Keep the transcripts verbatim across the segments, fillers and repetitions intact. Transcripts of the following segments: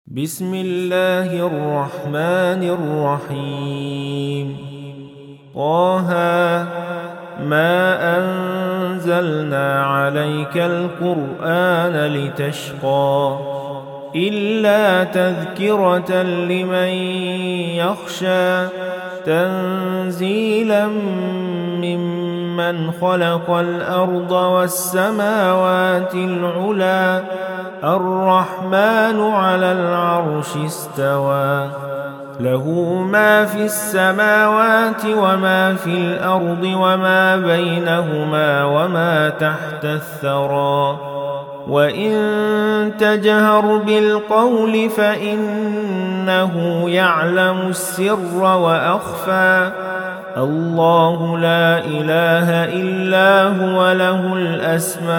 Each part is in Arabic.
بسم الله الرحمن الرحيم. طه ما أنزلنا عليك القرآن لتشقى إلا تذكرة لمن يخشى تنزيلا ممن خلق الأرض والسماوات العلى الرحمن على العرش استوى له ما في السماوات وما في الأرض وما بينهما وما تحت الثرى وإن تجهر بالقول فإنه يعلم السر وأخفى الله لا إله إلا هو له الأسماء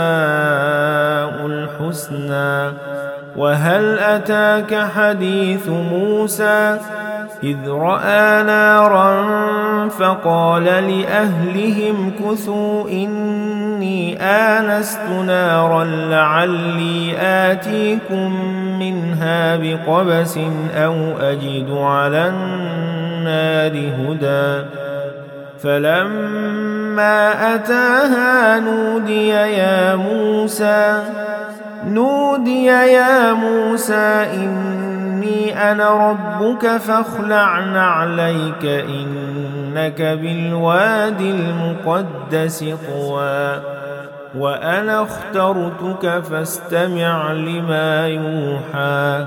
الحسنى. وهل أتاك حديث موسى إذ رأى نارا فقال لأهلهم كثوا إني آنست نارا لعلي آتيكم منها بقبس أو أجد على النار هدى فلما أتاها نودي يا موسى نودي يا موسى إني أنا ربك فاخلع نعليك إنك بالواد المقدس طوى وأنا اخترتك فاستمع لما يوحى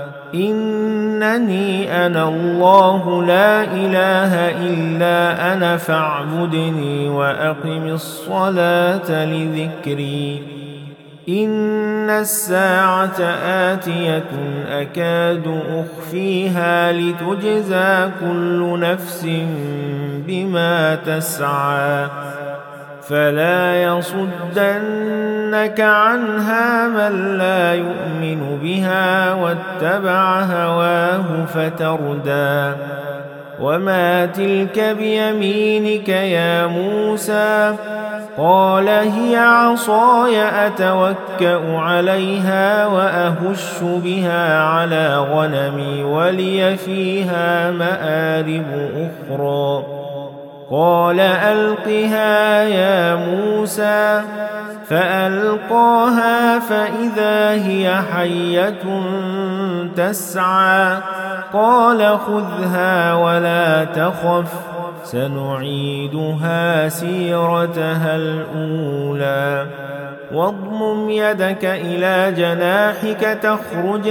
إنني أنا الله لا إله إلا أنا فاعبدني وأقم الصلاة لذكري إن الساعة آتية أكاد أخفيها لتجزى كل نفس بما تسعى فلا يصدنك عنها من لا يؤمن بها واتبع هواه فتردى وما تلك بيمينك يا موسى قال هي عصاي أتوكأ عليها وأهش بها على غنمي ولي فيها مآرب أخرى قال ألقها يا موسى فألقاها فإذا هي حية تسعى قال خذها ولا تخف سنعيدها سيرتها الأولى واضمم يدك إلى جناحك تخرج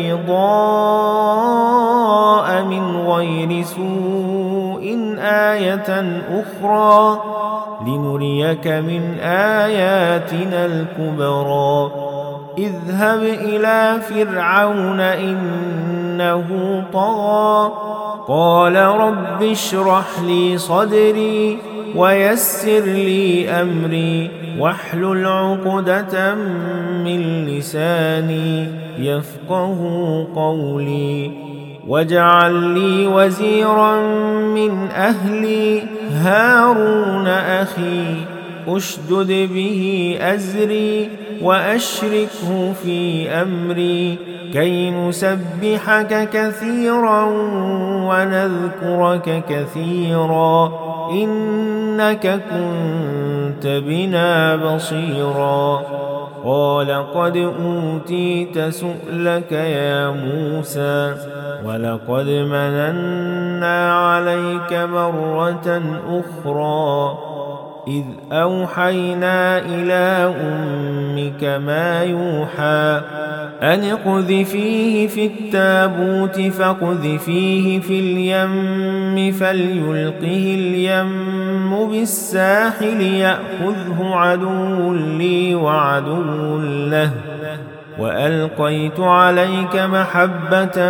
بيضاء من غير سوء آية أخرى لنريك من آياتنا الكبرى اذهب إلى فرعون إنه طغى قال رب اشرح لي صدري ويسر لي أمري واحلل عقدة من لساني يفقه قولي واجعل لي وزيرا من أهلي هارون أخي أشدد به أزري وأشركه في أمري كي نسبحك كثيرا ونذكرك كثيرا إنك كنت بنا بصيرا قال قد أوتيت سؤلك يا موسى ولقد مننا عليك مرة أخرى إذ أوحينا إلى أمك ما يوحى أن اقذفيه في التابوت فاقذفيه في اليم فليلقه اليم بالساحل يأخذه عدو لي وعدو له وألقيت عليك محبة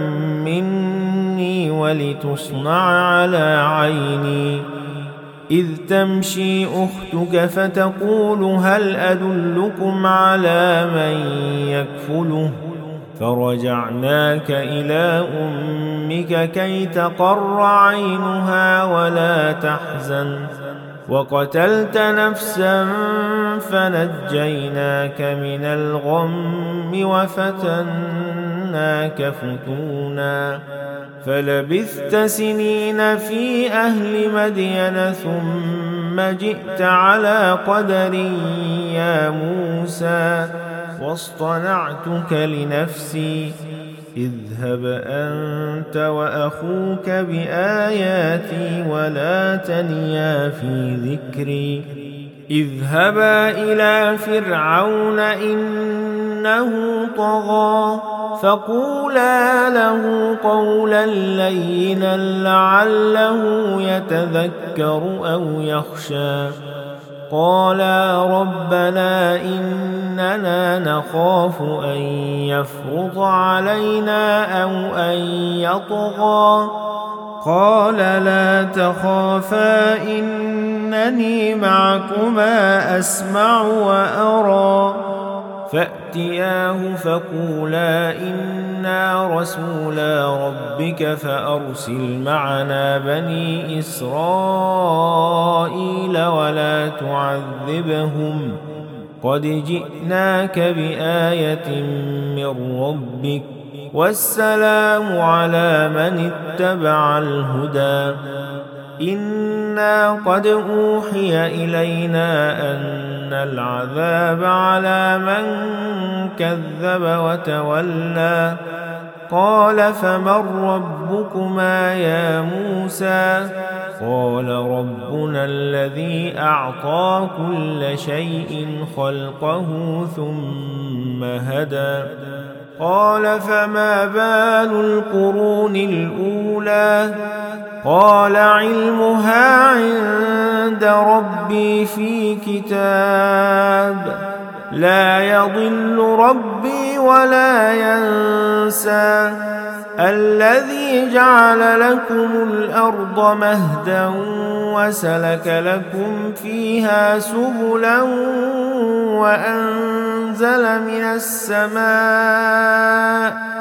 مني ولتصنع على عيني إذ تمشي أختك فتقول هل أدلكم على من يكفله فرجعناك إلى أمك كي تقر عينها ولا تحزن وقتلت نفسا فنجيناك من الغم وفتنا فتناك فتونا فلبثت سنين في أهل مدين ثم جئت على قدر يا موسى واصطنعتك لنفسي اذهب أنت وأخوك بآياتي ولا تنيا في ذكري اذهبا إلى فرعون إنه طغى فقولا له قولا لينا لعله يتذكر أو يخشى قالا ربنا إننا نخاف أن يفرط علينا أو أن يطغى قال لا تخافا إنني معكما أسمع وأرى فأتياه فقولا إنا رسولا ربك فأرسل معنا بني إسرائيل ولا تعذبهم قد جئناك بآية من ربك والسلام على من اتبع الهدى إنا قد أوحي إلينا أن العذاب على من كذب وتولى قال فمن ربكما يا موسى قال ربنا الذي أعطى كل شيء خلقه ثم هدى قال فما بال القرون الأولى قال علمها عند ربي في كتاب لا يضل ربي ولا ينسى الذي جعل لكم الأرض مهدا وسلك لكم فيها سبلا وأنزل من السماء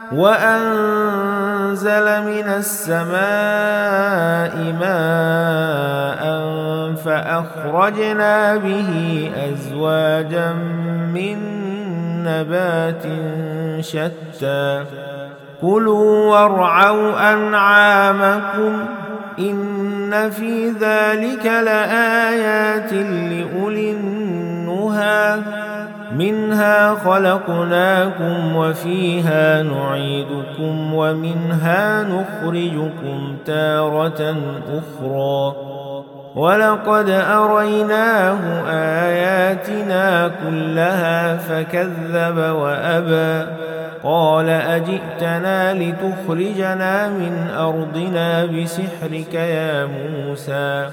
وأنزل من السماء ماء فأخرجنا به أزواجا من نبات شتى كلوا وارعوا أنعامكم إن في ذلك لآيات لأولي النهى منها خلقناكم وفيها نعيدكم ومنها نخرجكم تارة أخرى ولقد أريناه آياتنا كلها فكذب وأبى قال أجئتنا لتخرجنا من أرضنا بسحرك يا موسى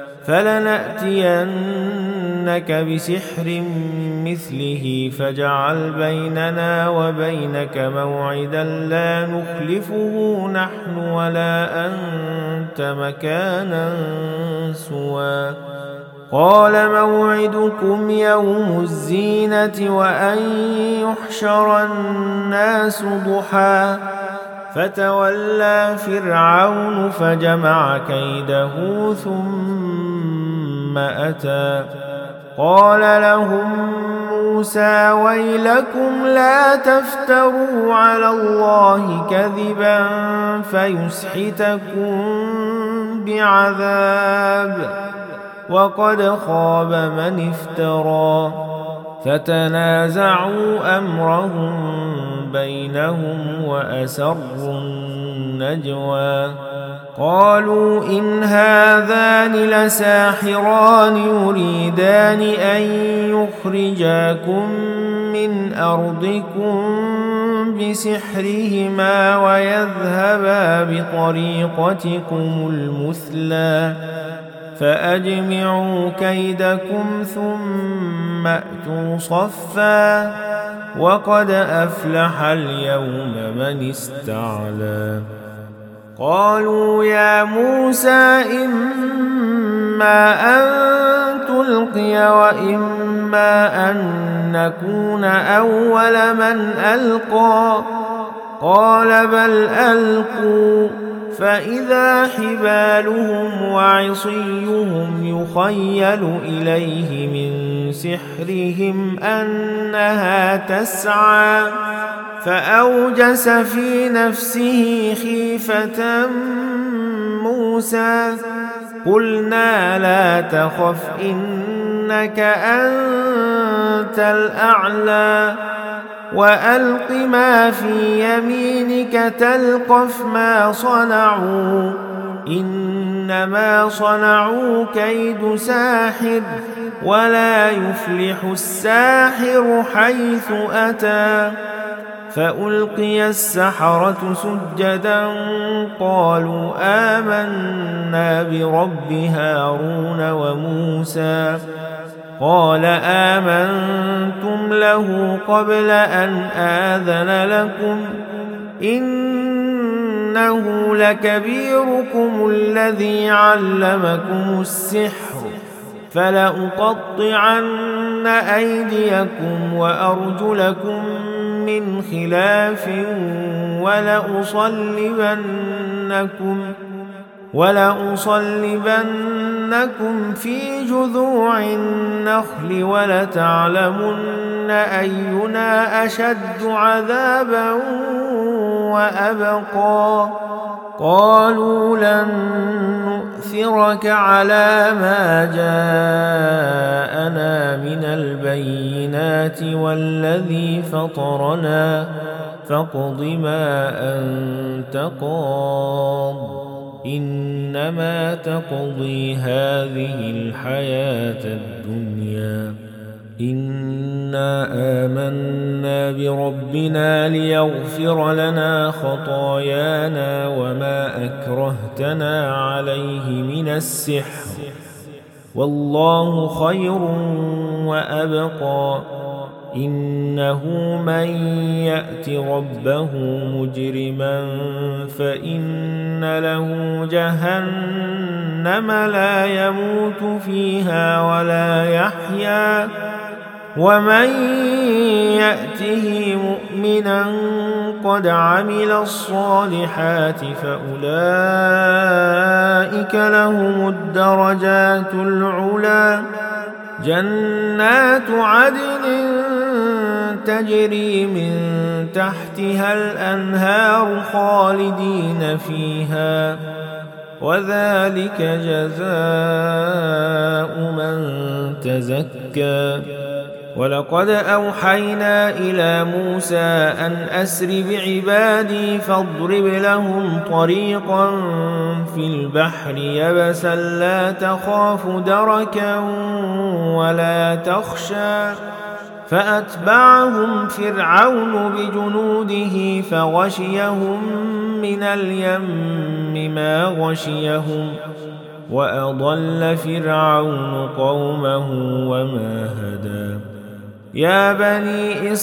فلنأتينك بسحر مثله فاجعل بيننا وبينك موعدا لا نخلفه نحن ولا أنت مكانا سوى قال موعدكم يوم الزينة وأن يحشر الناس ضحى فتولى فرعون فجمع كيده ثم أتى قال لهم موسى ويلكم لا تفتروا على الله كذبا فيسحتكم بعذاب وقد خاب من افترى فتنازعوا أمرهم بينهم وأسروا النجوى قالوا إن هذان لساحران يريدان أن يخرجاكم من أرضكم بسحرهما ويذهبا بطريقتكم المثلى فأجمعوا كيدكم ثم أتوا صفا وقد أفلح اليوم من استعلى قالوا يا موسى إما أن تلقي وإما أن نكون أول من ألقى قال بل ألقوا فإذا حبالهم وعصيهم يخيل إليه من سحرهم أنها تسعى فأوجس في نفسه خيفة موسى قلنا لا تخف إنك أنت الأعلى وألق ما في يمينك تلقف ما صنعوا إنما صنعوا كيد ساحر ولا يفلح الساحر حيث أتى فألقي السحرة سجدا قالوا آمنا برب هارون وموسى قال آمنتم له قبل أن آذن لكم إنه لكبيركم الذي علمكم السحر فلأقطعن أيديكم وأرجلكم من خلاف ولأصلبنكم ولأصلبنكم في جذوع النخل ولتعلمن أينا أشد عذابا وأبقى قالوا لن نؤثرك على ما جاءنا من البينات والذي فطرنا فاقض ما أنت قاض إنما تقضي هذه الحياة الدنيا إنا آمنا بربنا ليغفر لنا خطايانا وما أكرهتنا عليه من السحر والله خير وأبقى إنه من يأت ربه مجرما فإن له جهنم لا يموت فيها ولا يحيا ومن يأته مؤمنا قد عمل الصالحات فأولئك لهم الدرجات العلى جنات عدن تجري من تحتها الأنهار خالدين فيها وذلك جزاء من تزكى ولقد أوحينا إلى موسى أن أسر بعبادي فاضرب لهم طريقا في البحر يبسا لا تخاف دركا ولا تخشى فأتبعهم فرعون بجنوده فغشيهم من اليم ما غشيهم وأضل فرعون قومه وما هدى يا بني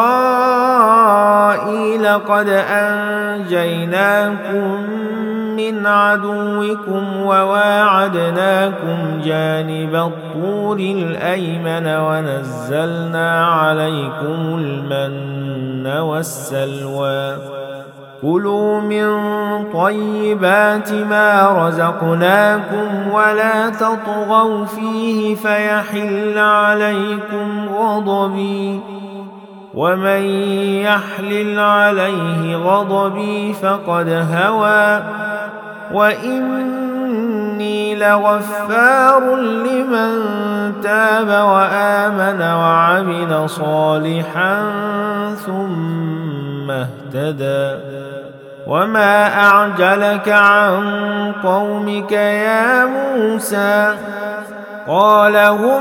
إسرائيل قد أنجيناكم من عدوكم وواعدناكم جانب الطور الأيمن ونزلنا عليكم المن والسلوى كلوا من طيبات ما رزقناكم ولا تطغوا فيه فيحل عليكم غضبي ومن يحلل عليه غضبي فقد هوى وإني لغفار لمن تاب وآمن وعمل صالحا ثم اهتدى وما أعجلك عن قومك يا موسى قال هم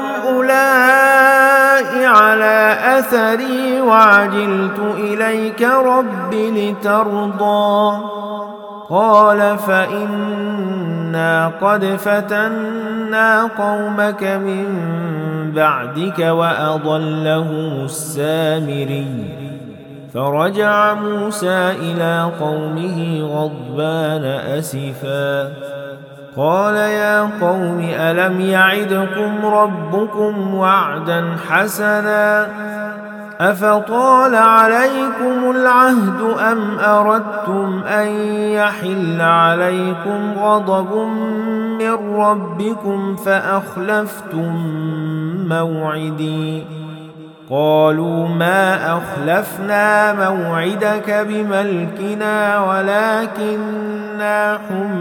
أولئك على أثري وعجلت إليك رب لترضى قال فإنا قد فتنا قومك من بعدك وأضلهم السامري فرجع موسى إلى قومه غضبان أسفا قال يا قوم ألم يعدكم ربكم وعدا حسنا أفطال عليكم العهد أم أردتم أن يحل عليكم غضب من ربكم فأخلفتم موعدي قالوا ما أخلفنا موعدك بملكنا ولكننا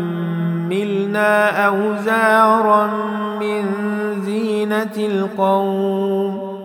حملنا أوزارا من زينة القوم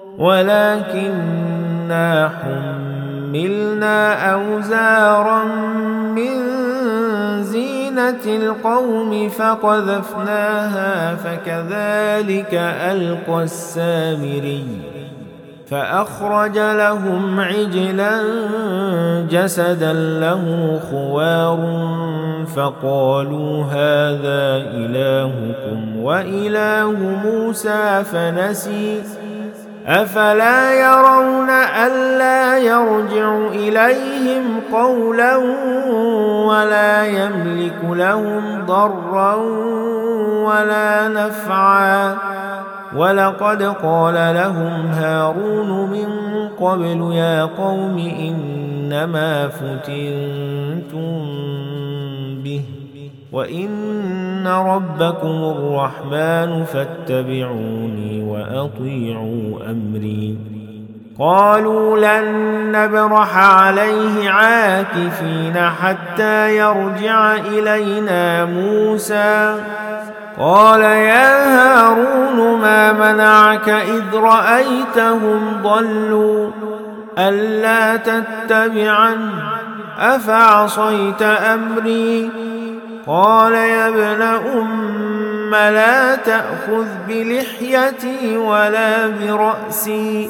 ولكننا حملنا أوزارا من زينة القوم فقذفناها فكذلك ألقى السامري فأخرج لهم عجلا جسدا له خوار فقالوا هذا إلهكم وإله موسى فنسي أفلا يرون ألا يرجع إليهم قولا ولا يملك لهم ضرا ولا نفعا ولقد قال لهم هارون من قبل يا قوم إنما فتنتم به وإن ربكم الرحمن فاتبعوني وأطيعوا أمري قالوا لن نبرح عليه عاكفين حتى يرجع إلينا موسى قال يا هارون ما منعك إذ رأيتهم ضلوا ألا تتبعني أفعصيت أمري قال يا ابن أم لا تأخذ بلحيتي ولا برأسي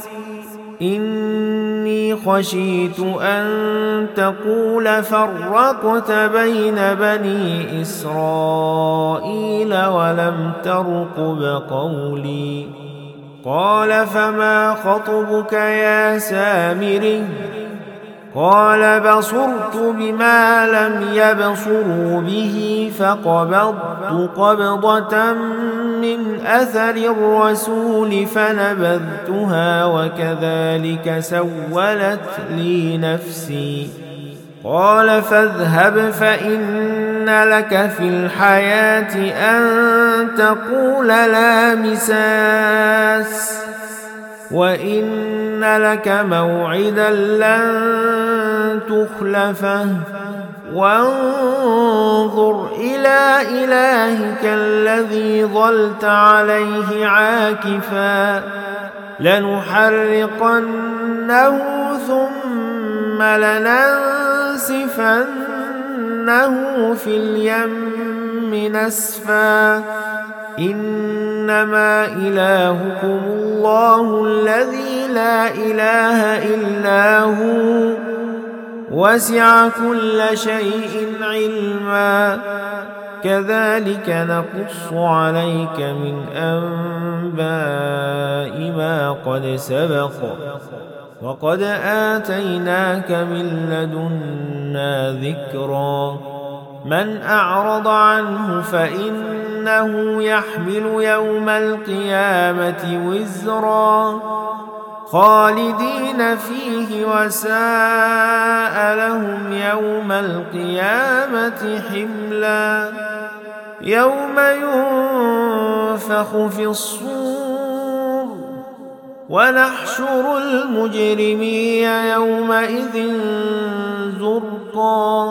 إني خشيت أن تقول فرقت بين بني إسرائيل ولم ترقب قولي قال فما خطبك يا سامري قال بصرت بما لم يبصروا به فقبضت قبضة من أثر الرسول فنبذتها وكذلك سولت لي نفسي قال فاذهب فإن لك في الحياة أن تقول لا مساس وإن لك موعدا لن تخلفه وانظر إلى إلهك الذي ظلت عليه عاكفا لنحرقنه ثم لننسفنه في اليم نسفا إنما إلهكم الله الذي لا إله إلا هو وسع كل شيء علما كذلك نقص عليك من أنباء ما قد سبق وقد آتيناك من لدنا ذكرا من أعرض عنه فإنه يحمل يوم القيامة وزرا خالدين فيه وساء لهم يوم القيامة حملا يوم ينفخ في الصور ونحشر المجرمين يومئذ زرقا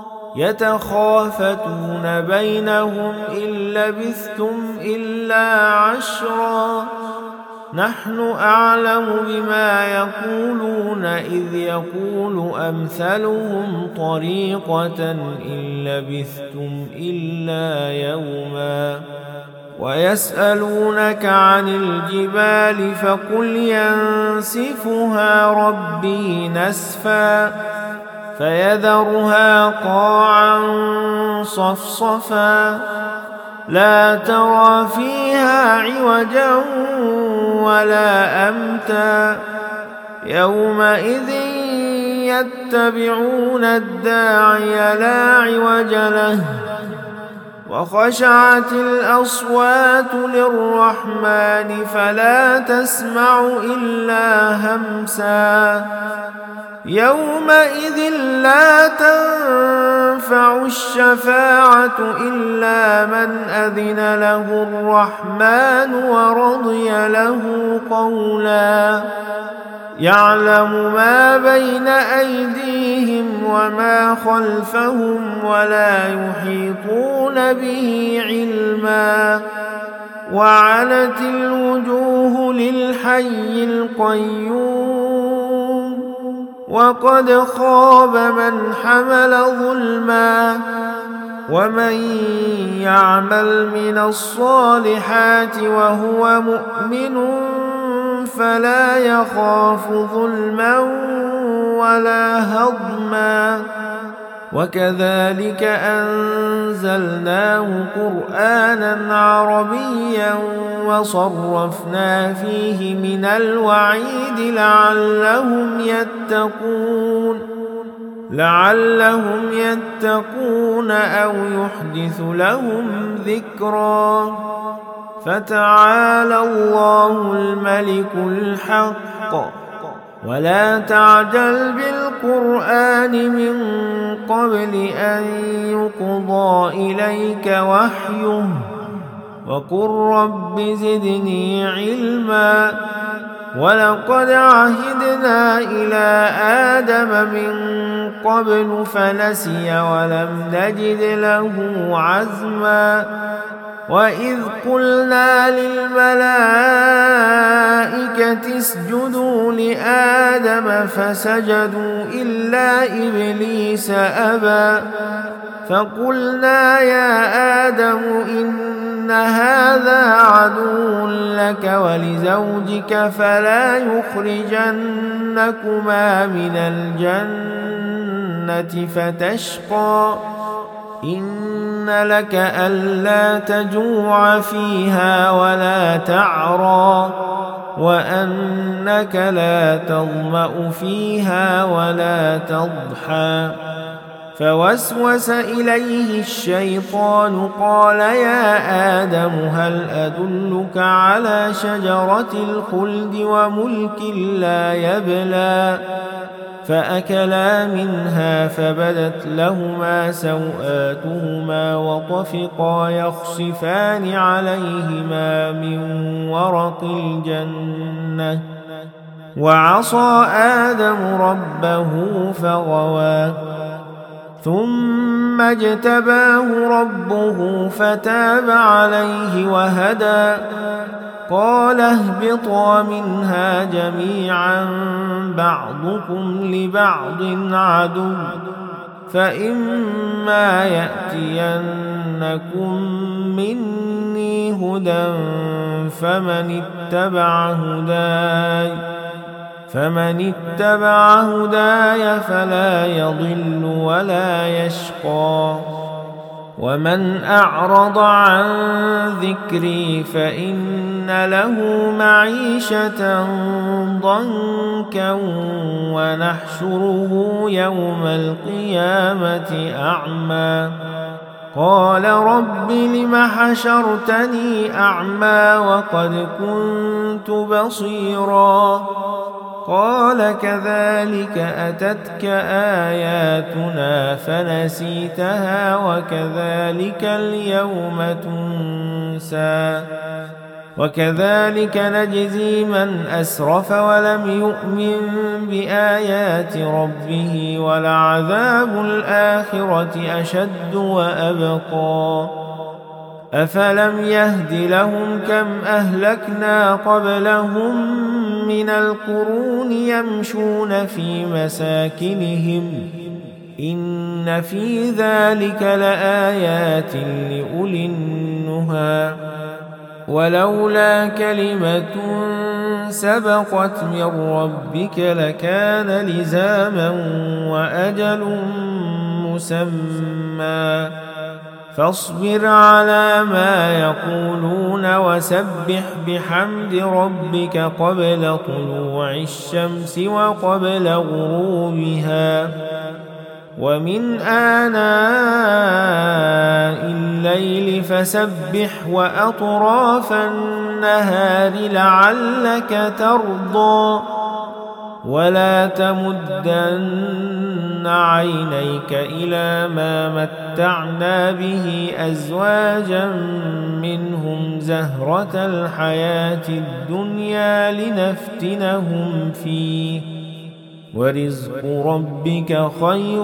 يتخافتون بينهم إن لبثتم إلا عشرا نحن أعلم بما يقولون إذ يقول أمثلهم طريقة إن لبثتم إلا يوما ويسألونك عن الجبال فقل ينسفها ربي نسفا فيذرها قاعا صفصفا لا ترى فيها عوجا ولا أمتا يومئذ يتبعون الداعي لا عوج له وخشعت الأصوات للرحمن فلا تسمع إلا همسا يومئذ لا تنفع الشفاعة إلا من أذن له الرحمن ورضي له قولا يعلم ما بين أيديهم وما خلفهم ولا يحيطون به علما وعنت الوجوه للحي القيوم وقد خاب من حمل ظلما ومن يعمل من الصالحات وهو مؤمن فلا يخاف ظلما ولا هضما وكذلك أنزلناه قرآنا عربيا وصرفنا فيه من الوعيد لعلهم يتقون لعلهم يتقون أو يحدث لهم ذكرا فتعالى الله الملك الحق ولا تعجل بالقرآن من قبل أن يقضى إليك وحيه وقل رب زدني علما ولقد عهدنا إلى آدم من قبل فنسي ولم نجد له عزما وإذ قلنا للملائكة اسجدوا لآدم فسجدوا إلا إبليس أبى فقلنا يا آدم إن هذا عدو لك ولزوجك فلا يخرجنكما من الجنة فتشقى إن لك ألا تجوع فيها ولا تعرى وأنك لا تظمأ فيها ولا تضحى فوسوس إليه الشيطان قال يا آدم هل أدلك على شجرة الخلد وملك لا يبلى فأكلا منها فبدت لهما سوآتهما وطفقا يخصفان عليهما من ورق الجنة وعصى آدم ربه فغوى ثم اجتباه ربه فتاب عليه وهدى قال اهبطا منها جميعا بعضكم لبعض عدو فإما يأتينكم مني هدى فمن اتبع هداي فمن اتبع هداي فلا يضل ولا يشقى ومن أعرض عن ذكري فإن له معيشة ضنكا ونحشره يوم القيامة أعمى قال رب لم حشرتني أعمى وقد كنت بصيرا قال كذلك أتتك آياتنا فنسيتها وكذلك اليوم تنسى وكذلك نجزي من أسرف ولم يؤمن بآيات ربه ولعذاب الآخرة أشد وأبقى أفلم يهد لهم كم أهلكنا قبلهم من القرون يمشون في مساكنهم إن في ذلك لآيات لأولي النهى ولولا كلمة سبقت من ربك لكان لزاما وأجل مسمى فاصبر على ما يقولون وسبح بحمد ربك قبل طلوع الشمس وقبل غروبها ومن آناء الليل فسبح وأطراف النهار لعلك ترضى ولا تمدن عينيك إلى ما متعنا به أزواجا منهم زهرة الحياة الدنيا لنفتنهم فيه ورزق ربك خير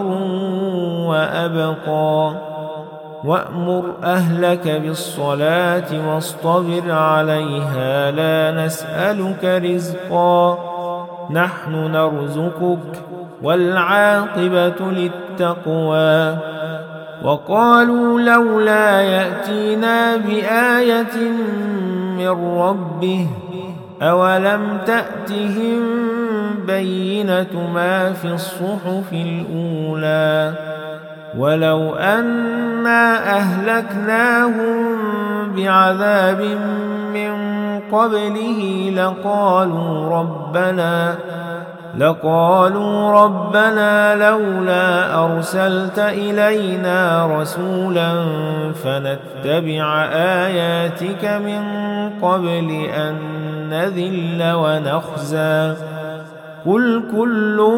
وأبقى وأمر أهلك بالصلاة واصطبر عليها لا نسألك رزقا نحن نرزقك والعاقبة للتقوى وقالوا لولا يأتينا بآية من ربه أولم تأتهم بينة ما في الصحف الأولى ولو أنا أهلكناهم بعذاب من قبله لقالوا ربنا لقالوا ربنا لولا أرسلت إلينا رسولا فنتبع آياتك من قبل أن نذل ونخزى قل كل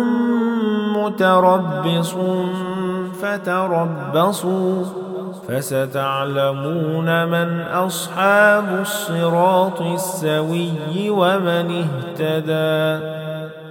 متربص فتربصوا فستعلمون من أصحاب الصراط السوي ومن اهتدى.